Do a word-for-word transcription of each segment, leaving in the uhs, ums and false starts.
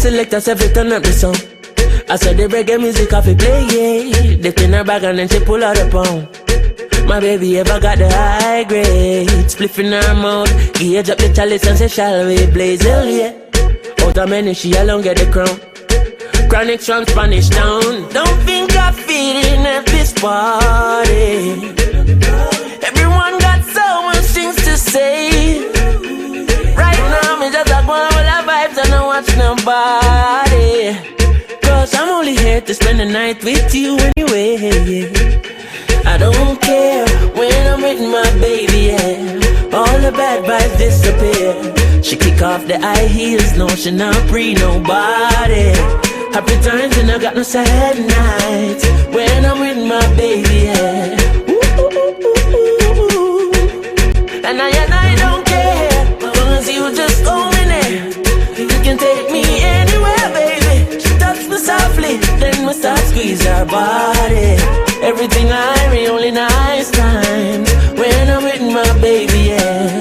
select us every turn up the song. I said the reggae music off it play, yeah. Dip in her bag and then she pull out a pound. My baby ever got the high grade. Spliff in her mouth, gauge up the chalice and say shall we blaze, hell yeah. Out of many she alone get the crown. Chronic from Spanish Town. Don't think I'm feeding at this party. Everyone got so much things to say. Right now me just like one with the vibes and I watch nobody. Cause I'm only here to spend the night with you anyway. I don't care when I'm with my baby, yeah. All the bad vibes disappear. She kick off the high heels, no she not pre nobody. Happy times and I got no sad nights when I'm with my baby, yeah. And I and I don't care, cause you just own it. You can take me anywhere, baby. She touch me softly, then we start squeeze her body. Everything I read, only nice times when I'm with my baby, yeah.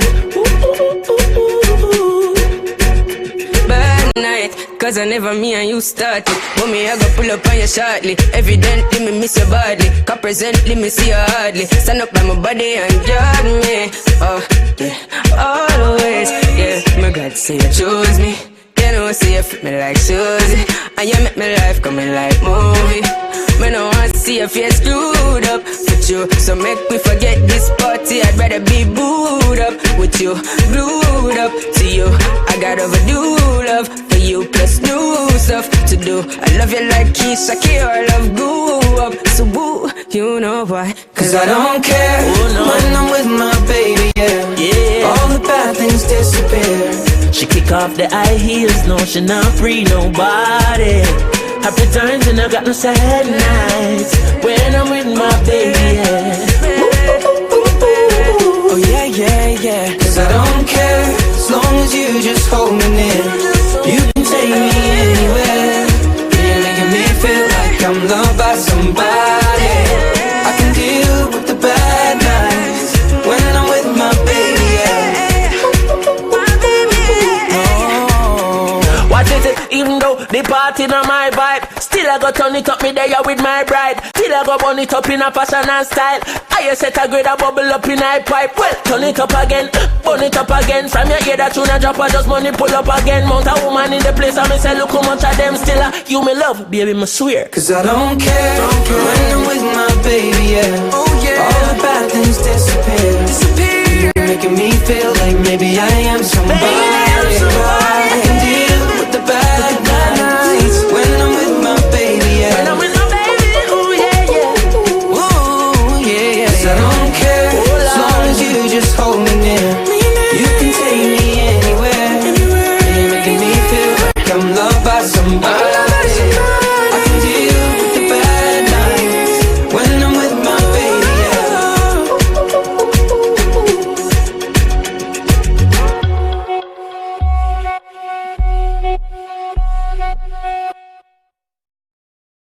Bad night, cause I never me and you started. But me I go pull up on you shortly. Evidently me miss you badly. Cause presently me see you hardly. Stand up by my body and judge me. Oh yeah, always, yeah. My God say you choose me. You know say you fit me like shoes. And you make my life coming like movie. Me no want to see your face screwed up with you. So make me forget this party. I'd rather be booed up with you, glued up to you. I got overdue love for you, plus new stuff to do. I love you like Keisha K or love grew up. So boo, you know why? Cause I don't care oh, no. when I'm with my baby, yeah. Yeah. All the bad things disappear. She kick off the high heels, no she not free nobody. Happy times and I got no sad nights when I'm with my baby, yeah. Oh yeah, yeah, yeah. Cause I don't care, as long as you just hold me near. You can take me anywhere. You're making me feel like I'm loved by somebody. I can deal with the bad nights when I'm with my baby, yeah. Oh. What is it? Even though the party not my vibe, still I go turn it up me there with my bride. Still I go burn it up in a fashion and style. I set a grade a bubble up in a pipe. Well, turn it up again, burn it up again. From your ear that tune a drop, I just money pull up again. Mount a woman in the place and me say look how much of them still a you me love, baby me swear. Cause I don't care, don't care. When I'm with my baby, yeah. Oh yeah. All the bad things disappear. Disappear. You're making me feel like maybe I am somebody.